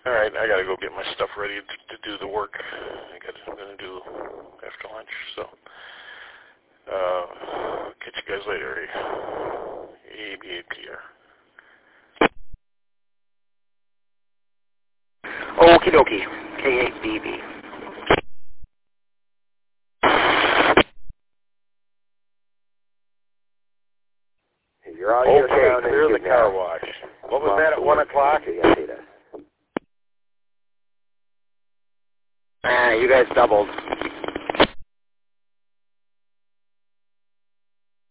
All right, I got to go get my stuff ready to do the work I'm going to do after lunch. So, catch you guys later. ABAPR. Okie dokie. KABB. You're audio sound clear the car now. wash. What was that at 1 o'clock? Yes, it is. You guys doubled.